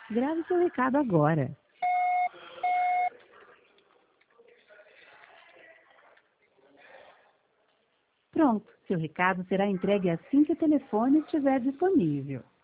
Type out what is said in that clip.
Grave seu recado agora. Pronto, seu recado será entregue assim que o telefone estiver disponível.